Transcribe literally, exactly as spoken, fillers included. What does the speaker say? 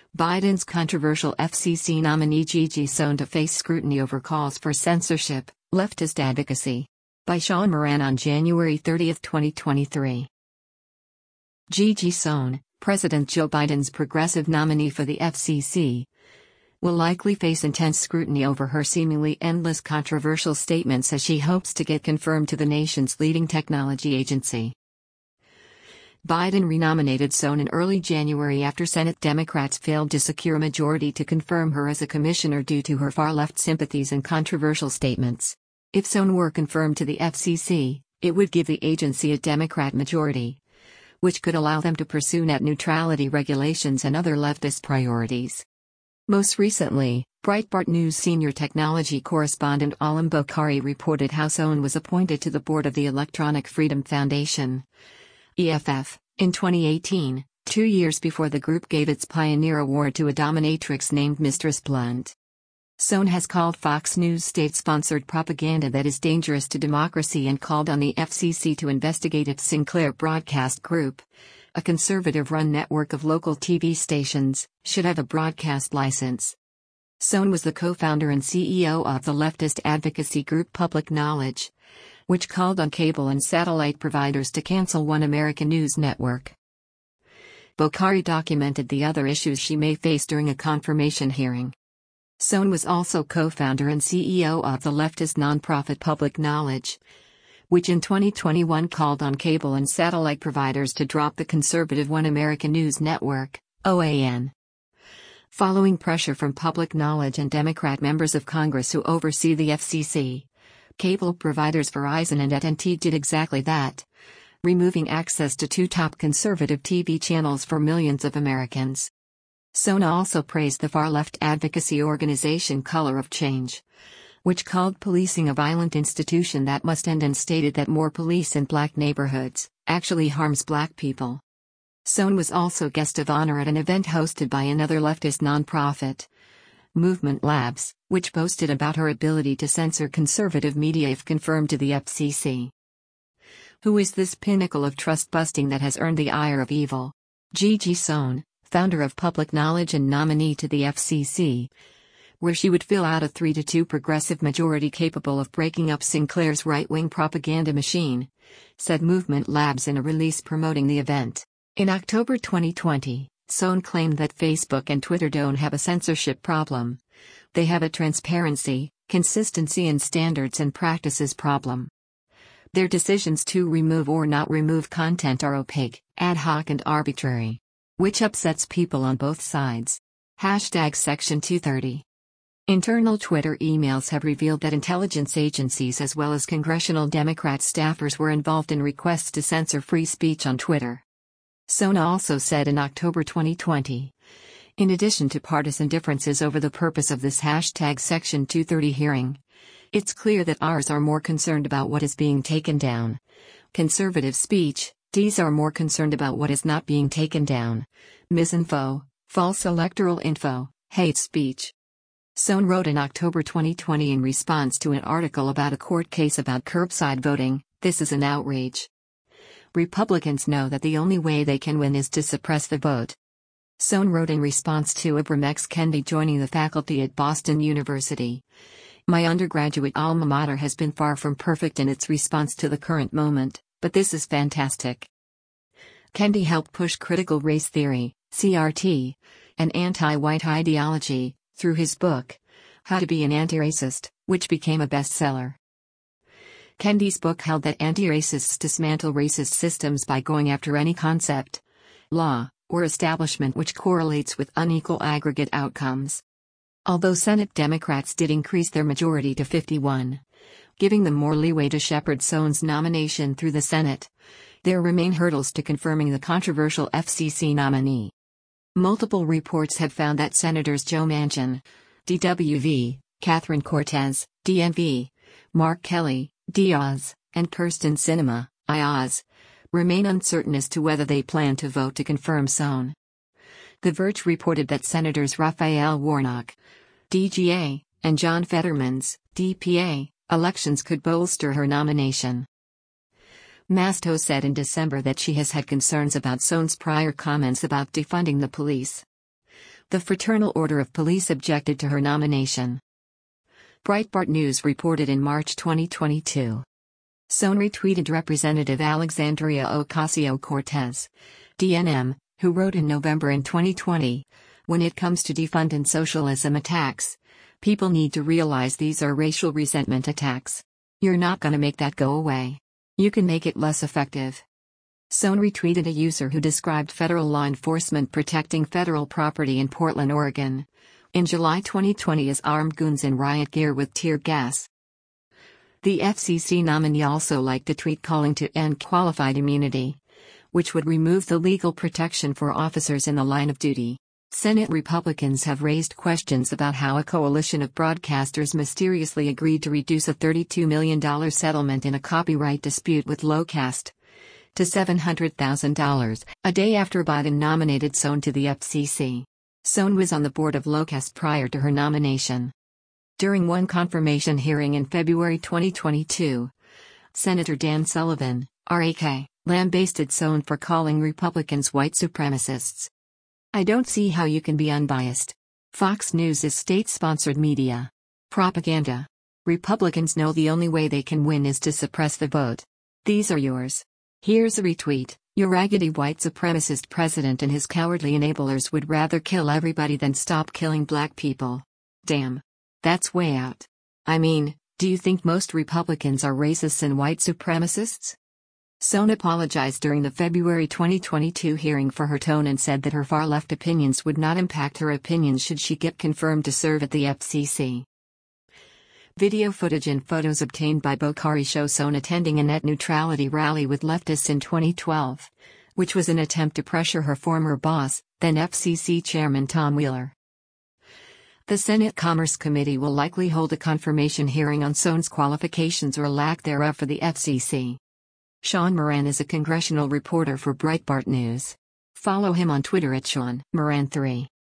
Biden's controversial F C C nominee Gigi Sohn to face scrutiny over calls for censorship, leftist advocacy. By Sean Moran on January thirtieth, twenty twenty-three. Gigi Sohn, President Joe Biden's progressive nominee for the F C C, will likely face intense scrutiny over her seemingly endless controversial statements as she hopes to get confirmed to the nation's leading technology agency. Biden renominated Sohn in early January after Senate Democrats failed to secure a majority to confirm her as a commissioner due to her far-left sympathies and controversial statements. If Sohn were confirmed to the F C C, it would give the agency a Democrat majority, which could allow them to pursue net neutrality regulations and other leftist priorities. Most recently, Breitbart News senior technology correspondent Alam Bokhari reported how Sohn was appointed to the board of the Electronic Freedom Foundation, E F F, in twenty eighteen, two years before the group gave its Pioneer Award to a dominatrix named Mistress Blunt. Sohn has called Fox News state-sponsored propaganda that is dangerous to democracy and called on the F C C to investigate its Sinclair Broadcast Group, a conservative-run network of local T V stations, should have a broadcast license. Sohn was the co-founder and C E O of the leftist advocacy group Public Knowledge, which called on cable and satellite providers to cancel One American News Network. Bokhari documented the other issues she may face during a confirmation hearing. Sohn was also co-founder and C E O of the leftist nonprofit Public Knowledge, which in twenty twenty-one called on cable and satellite providers to drop the conservative One American News Network, O A N. Following pressure from Public Knowledge and Democrat members of Congress who oversee the F C C, cable providers Verizon and A T and T did exactly that, removing access to two top conservative T V channels for millions of Americans. Sohn also praised the far-left advocacy organization Color of Change, which called policing a violent institution that must end and stated that more police in black neighborhoods actually harms black people. Sohn was also guest of honor at an event hosted by another leftist nonprofit, Movement Labs, which boasted about her ability to censor conservative media if confirmed to the F C C. Who is this pinnacle of trust-busting that has earned the ire of evil? Gigi Sohn, founder of Public Knowledge and nominee to the F C C, where she would fill out a three to two progressive majority capable of breaking up Sinclair's right-wing propaganda machine, said Movement Labs in a release promoting the event. In October twenty twenty, Sohn claimed that Facebook and Twitter don't have a censorship problem. They have a transparency, consistency and standards and practices problem. Their decisions to remove or not remove content are opaque, ad hoc and arbitrary, which upsets people on both sides. Hashtag Section two thirty. Internal Twitter emails have revealed that intelligence agencies as well as congressional Democrat staffers were involved in requests to censor free speech on Twitter. Sohn also said in October twenty twenty, in addition to partisan differences over the purpose of this hashtag Section two thirty hearing, it's clear that ours are more concerned about what is being taken down. Conservative speech, D's are more concerned about what is not being taken down. Misinfo, false electoral info, hate speech. Sohn wrote in October twenty twenty in response to an article about a court case about curbside voting, "This is an outrage. Republicans know that the only way they can win is to suppress the vote." Sohn wrote in response to Ibram X. Kendi joining the faculty at Boston University, "My undergraduate alma mater has been far from perfect in its response to the current moment, but this is fantastic." Kendi helped push critical race theory, C R T, and anti-white ideology, through his book, How to Be an Anti-Racist, which became a bestseller. Kendi's book held that anti-racists dismantle racist systems by going after any concept, law, or establishment which correlates with unequal aggregate outcomes. Although Senate Democrats did increase their majority to fifty-one, giving them more leeway to shepherd Sohn's nomination through the Senate, there remain hurdles to confirming the controversial F C C nominee. Multiple reports have found that Senators Joe Manchin, D W V, Catherine Cortez, D M V, Mark Kelly, D Oz, and Kirsten Sinema, I Oz, remain uncertain as to whether they plan to vote to confirm Sohn. The Verge reported that Senators Raphael Warnock, D G A, and John Fetterman's, D P A, elections could bolster her nomination. Masto said in December that she has had concerns about Sohn's prior comments about defunding the police. The Fraternal Order of Police objected to her nomination. Breitbart News reported in March twenty twenty-two. Sohn retweeted Representative Alexandria Ocasio-Cortez, D N M, who wrote in November in twenty twenty, "When it comes to defund and socialism attacks, people need to realize these are racial resentment attacks. You're not gonna make that go away. You can make it less effective." Sohn retweeted a user who described federal law enforcement protecting federal property in Portland, Oregon, in July twenty twenty as armed goons in riot gear with tear gas. The F C C nominee also liked a tweet calling to end qualified immunity, which would remove the legal protection for officers in the line of duty. Senate Republicans have raised questions about how a coalition of broadcasters mysteriously agreed to reduce a thirty-two million dollars settlement in a copyright dispute with Locast to seven hundred thousand dollars, a day after Biden nominated Sohn to the F C C. Sohn was on the board of Locast prior to her nomination. During one confirmation hearing in February twenty twenty-two, Senator Dan Sullivan, R A K, lambasted Sohn for calling Republicans white supremacists. "I don't see how you can be unbiased. Fox News is state-sponsored media. Propaganda. Republicans know the only way they can win is to suppress the vote. These are yours." Here's a retweet. "Your raggedy white supremacist president and his cowardly enablers would rather kill everybody than stop killing black people. Damn. That's way out. I mean, do you think most Republicans are racists and white supremacists?" Sohn apologized during the February twenty twenty-two hearing for her tone and said that her far-left opinions would not impact her opinions should she get confirmed to serve at the F C C. Video footage and photos obtained by Bokhari show Sohn attending a net neutrality rally with leftists in twenty twelve, which was an attempt to pressure her former boss, then F C C Chairman Tom Wheeler. The Senate Commerce Committee will likely hold a confirmation hearing on Sohn's qualifications or lack thereof for the F C C. Sean Moran is a congressional reporter for Breitbart News. Follow him on Twitter at Sean Moran three.